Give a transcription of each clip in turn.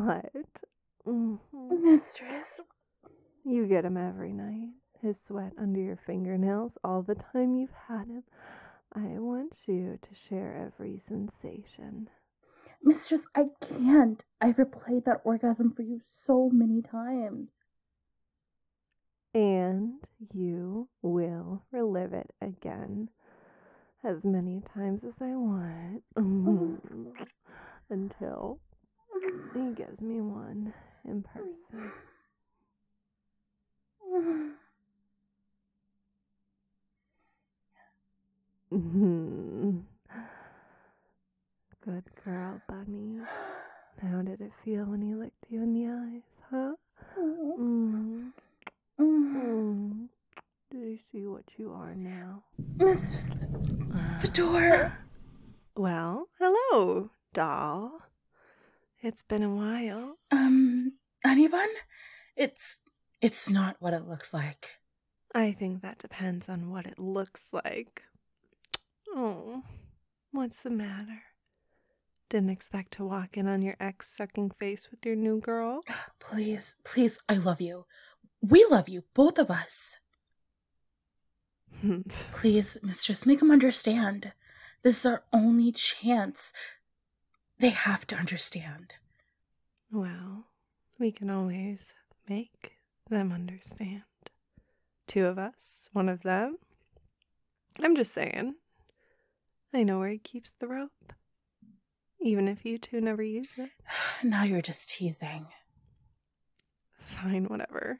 What? Mistress. You get him every night. His sweat under your fingernails all the time you've had him. I want you to share every sensation. Mistress, I can't. I've replayed that orgasm for you so many times. And you will relive it again as many times as I want. Until he gives me one in person. Good girl, Bunny. How did it feel when he looked you in the eyes, huh? Do you see what you are now? The door. Well, hello, doll. It's been a while. Anyone? It's not what it looks like. I think that depends on what it looks like. Oh, what's the matter? Didn't expect to walk in on your ex-sucking face with your new girl? Please, I love you. We love you, both of us. Please, mistress, make them understand. This is our only chance. They have to understand. Well, we can always make them understand. Two of us, one of them. I'm just saying. I know where he keeps the rope. Even if you two never use it. Now you're just teasing. Fine, whatever.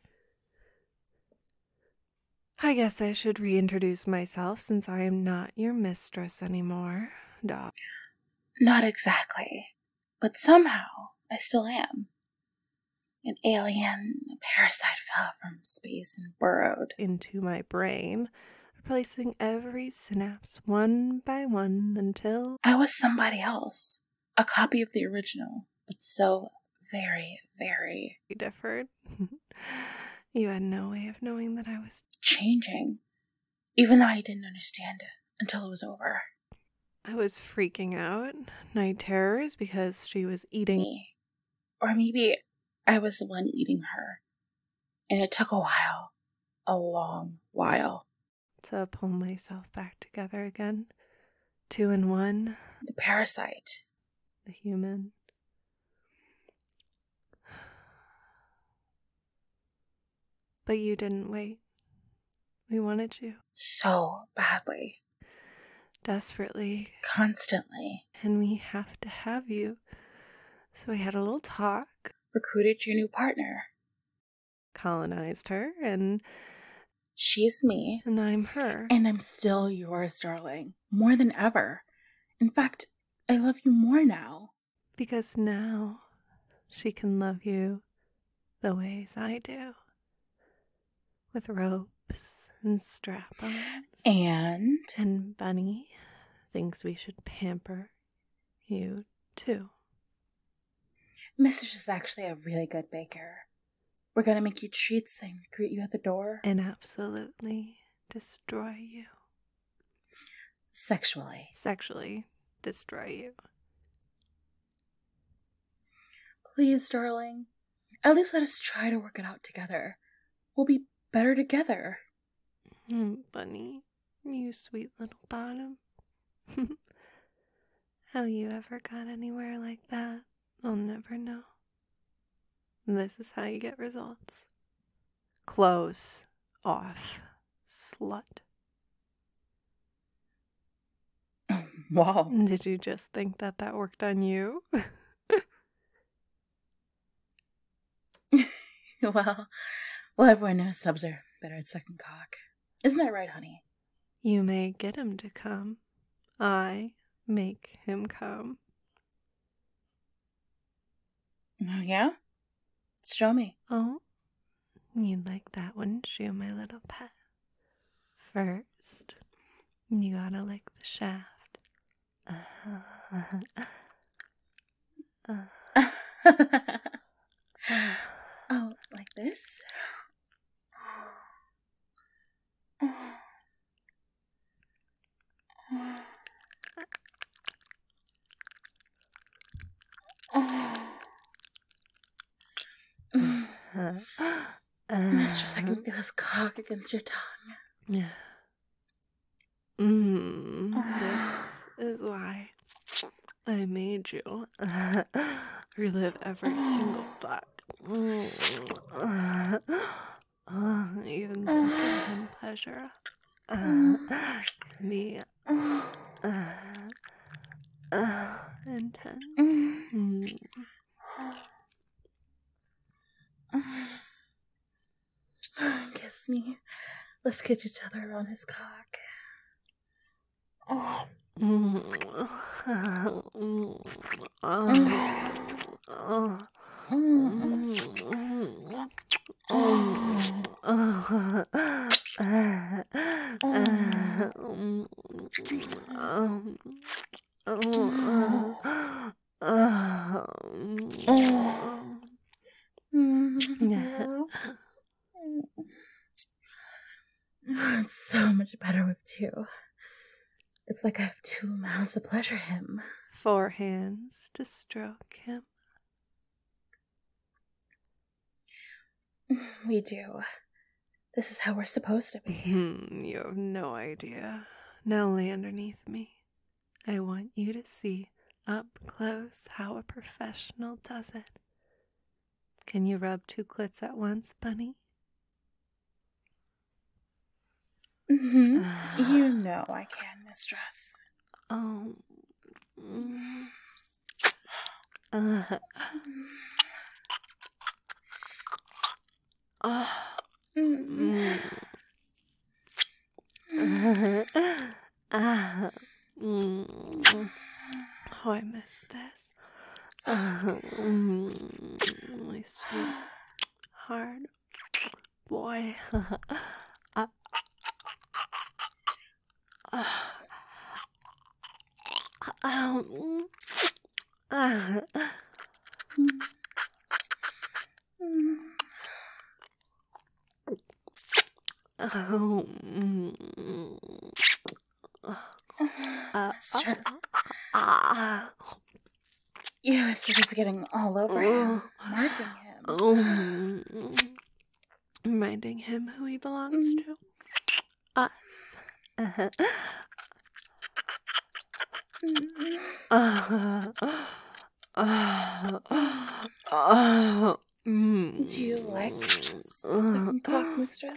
I guess I should reintroduce myself since I am not your mistress anymore, doll. Not exactly. But somehow, I still am. An alien, a parasite fell from space and burrowed into my brain, replacing every synapse one by one until I was somebody else. A copy of the original, but so very, very different. You had no way of knowing that I was changing, even though I didn't understand it until it was over. I was freaking out, night terrors, because she was eating me. Or maybe I was the one eating her. And it took a while, a long while, to pull myself back together again. Two in one. The parasite. The human. But you didn't wait. We wanted you. So badly. Desperately. Constantly. And we have to have you. So we had a little talk. Recruited your new partner. Colonized her, and she's me. And I'm her. And I'm still yours, darling. More than ever. In fact, I love you more now. Because now she can love you the ways I do. With ropes and strap-ons. And Bunny thinks we should pamper you too. Mrs. is actually a really good baker. We're gonna make you treats and greet you at the door. And absolutely destroy you. Sexually. Sexually destroy you. Please, darling. At least let us try to work it out together. We'll be better together. Bunny, you sweet little bottom. How you ever got anywhere like that, I'll never know. This is how you get results. Close off, slut. Wow. Did you just think that worked on you? Well, everyone knows subs are better at sucking cock. Isn't that right, honey? You may get him to come. I make him come. Oh, yeah? Show me. Oh, you'd like that, wouldn't you, my little pet? First, you gotta lick the shaft. Oh, like this? Mistress, I can feel his cock against your tongue. This is why I made you relive every single thought. Even secondhand pleasure can be intense. Kiss me. Let's kiss each other on his cock. It's so much better with two. It's like I have 2 mouths to pleasure him. 4 hands to stroke him. We do. This is how we're supposed to be. You have no idea. Now lay underneath me. I want you to see up close how a professional does it. Can you rub 2 clits at once, bunny? You know I can, mistress. Oh. Oh, I miss this. My sweet, hard boy. Mistress. Yeah, it's just getting all over him, marking him. Reminding him who he belongs to. Us. Do you like sucking cock, mistress?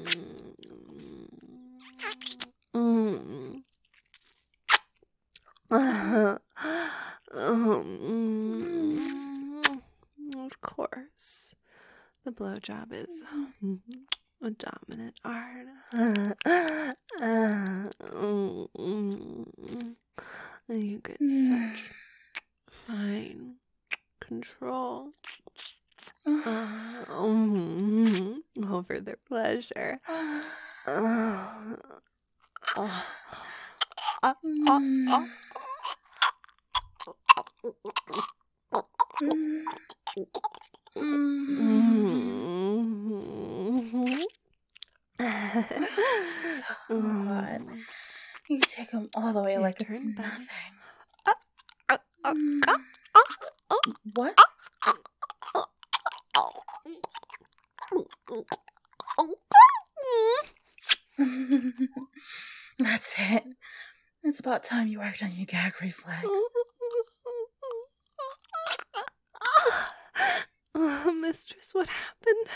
Of course. The blowjob is a dominant art. You get such fine control over their pleasure. So hot. You take him all the way Your like it's turn, bunny. nothing. What? That's it. It's about time you worked on your gag reflex. Mistress, what happened?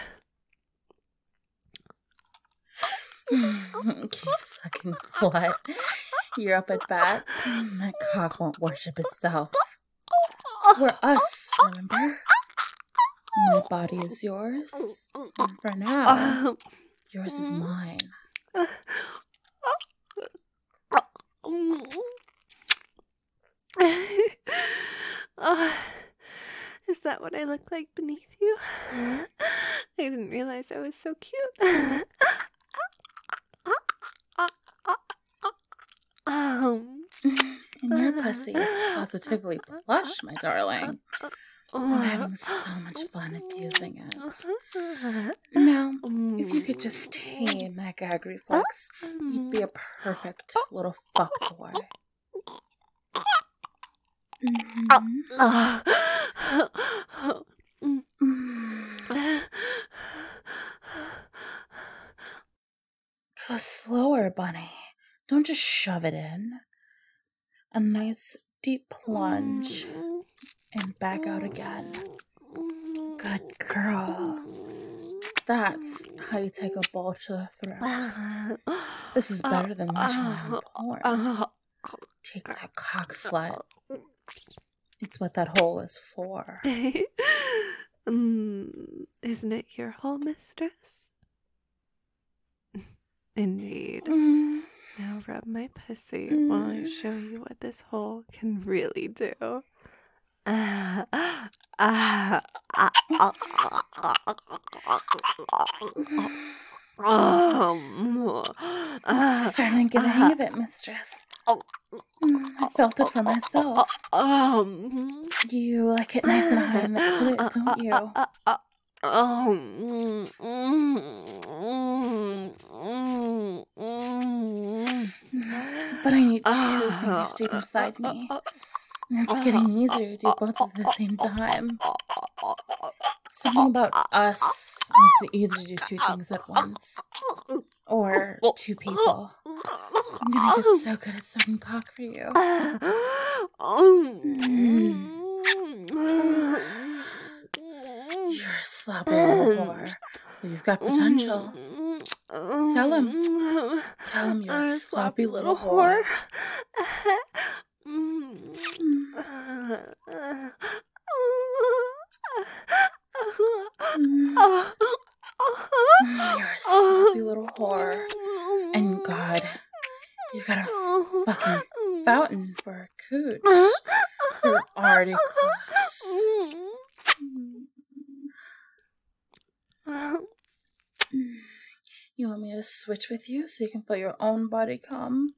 Keep sucking, slut. You're up at bat. That cock won't worship itself. We're us, remember? My body is yours. And for now, yours is mine. Is that what I look like beneath you? I didn't realize I was so cute. And your pussy is positively plush, my darling. I'm having so much fun abusing it. Now, if you could just tame that gag reflex, you'd be a perfect little fuckboy. slower, Bunny. Don't just shove it in. A nice deep plunge and back out again. Good girl. That's how you take a ball to the throat. This is better than watching that porn. Take that cock slut. It's what that hole is for. Isn't it your hole, mistress? Indeed. Now rub my pussy while I show you what this hole can really do. Starting to get the hang of it, mistress. I felt it for myself. You like it nice and high in the clit, don't you? But I need 2 fingers deep inside me. It's getting easier to do both at the same time. Something about us makes it easier to do 2 things at once. Or 2 people. I'm gonna get so good at sucking cock for you. You're a sloppy little whore. Well, you've got potential. Tell him. Tell him you're a sloppy little whore. You're a sloppy little whore. And God, you got a fucking fountain for a cooch. You're already close. You want me to switch with you so you can feel your own body come?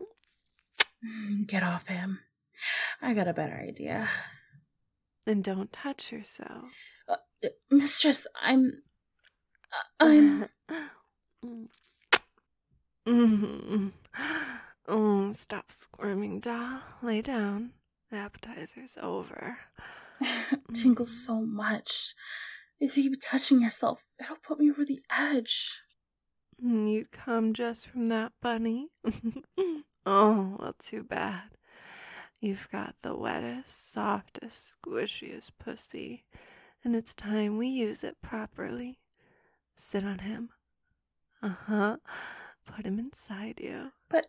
Get off him. I got a better idea. And don't touch yourself. Mistress, I'm... Stop squirming, doll. Lay down. The appetizer's over. Tingles so much. If you keep touching yourself, it'll put me over the edge. You'd come just from that, bunny? Oh, well, too bad. You've got the wettest, softest, squishiest pussy, and it's time we use it properly. Sit on him. Put him inside you. But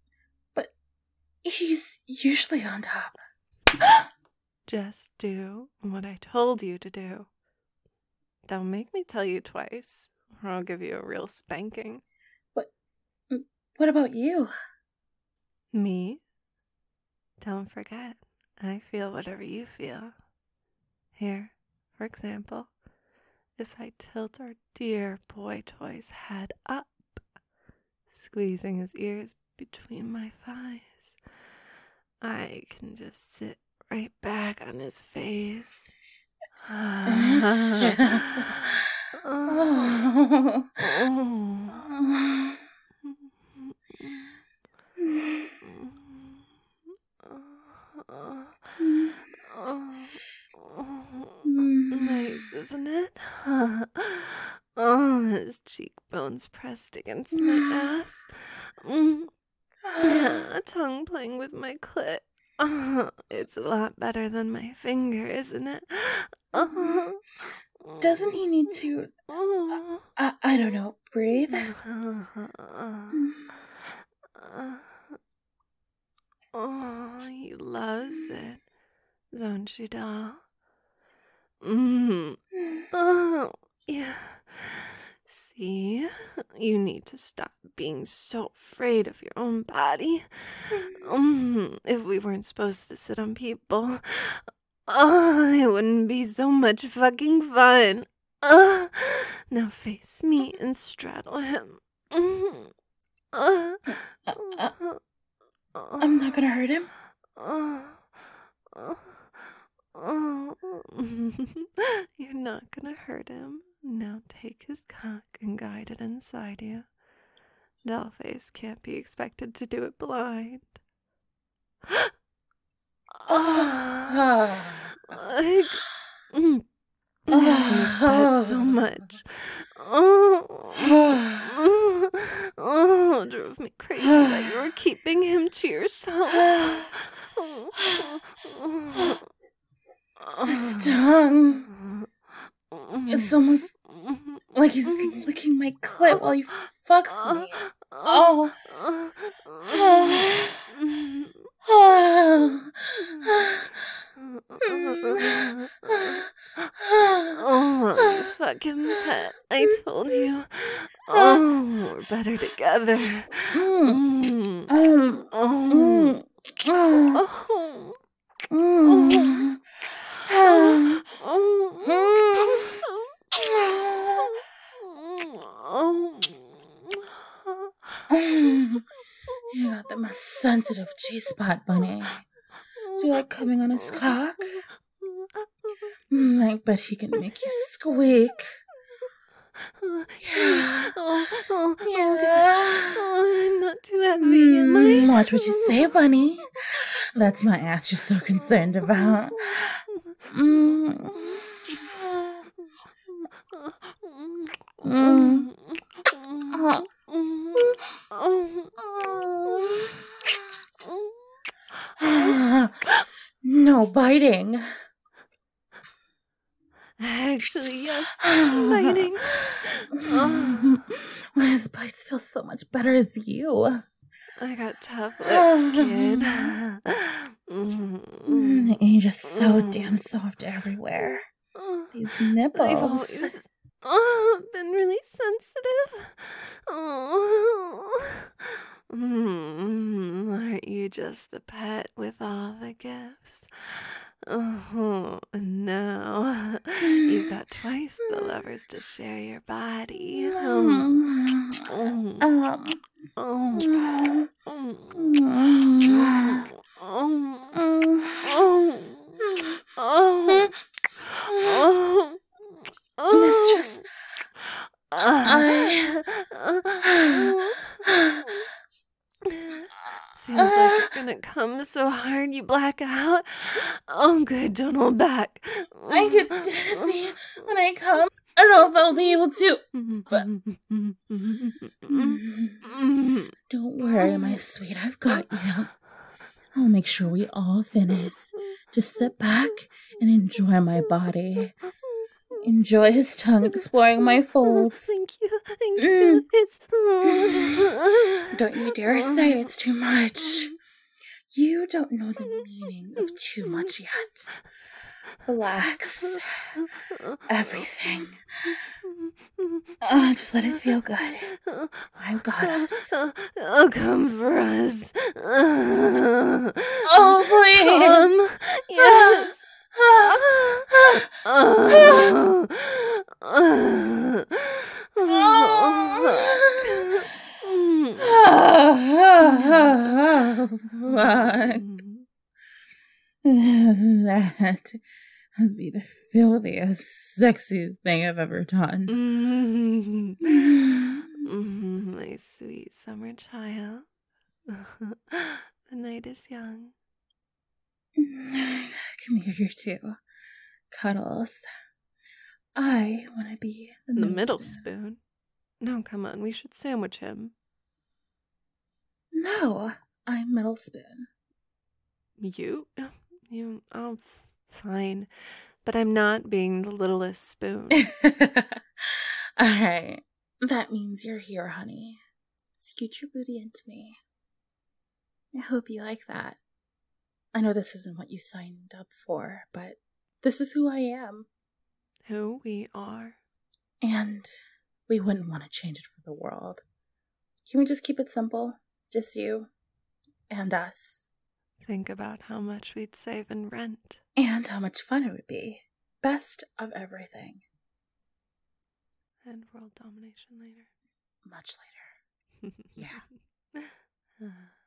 he's usually on top. Just do what I told you to do. Don't make me tell you twice, or I'll give you a real spanking. What about you? Me? Don't forget, I feel whatever you feel. Here, for example, if I tilt our dear boy toy's head up, squeezing his ears between my thighs, I can just sit right back on his face. Nice, isn't it? His cheekbones pressed against my ass. A tongue playing with my clit. It's a lot better than my finger, isn't it? Doesn't he need to, I don't know, breathe? He loves it, don't you, doll? Oh, yeah. See, you need to stop being so afraid of your own body. If we weren't supposed to sit on people, it wouldn't be so much fucking fun. Now face me and straddle him. I'm not gonna hurt him. You're not gonna hurt him. Now take his cock and guide it inside you. Dollface can't be expected to do it blind. I miss that so much. drove me crazy that you were keeping him to yourself. His tongue. It's almost like he's licking my clit while he fucks me. Oh. Oh, you fucking pet. I told you. Oh, we're better together. You got the most sensitive G-spot, Bunny. Do you like coming on his cock? I bet he can make you squeak. Yeah. I'm not too heavy, am I? Watch what you say, Bunny. That's my ass you're so concerned about. No biting. Actually, yes, biting. His bites feel so much better as you. I got tough lips, kid. You're just so damn soft everywhere. These nipples. They've always been really sensitive. Aren't you just the pet with all the gifts? And now you've got twice the lovers to share your body. Mistress, Feels like you're gonna come so hard you black out. Oh, good, don't hold back. I get dizzy when I come. I don't know if I'll be able to. But don't worry, my sweet. I've got you. I'll make sure we all finish. Just sit back and enjoy my body. Enjoy his tongue exploring my folds. Thank you. It's... Don't you dare say it's too much. You don't know the meaning of too much yet. Relax. Everything. Just let it feel good. I've got us. Oh, come for us. Oh, please. Yes. Fuck. That would be the filthiest, sexiest thing I've ever done. My sweet summer child. The night is young. Come here, you two. Cuddles. I want to be the middle spoon. No, come on, we should sandwich him. No, I'm middle spoon. You, fine. But I'm not being the littlest spoon. Alright, that means you're here, honey. Scoot your booty into me. I hope you like that. I know this isn't what you signed up for, but this is who I am. Who we are. And we wouldn't want to change it for the world. Can we just keep it simple? Just you and us. Think about how much we'd save in rent. And how much fun it would be. Best of everything. And world domination later. Much later. Yeah.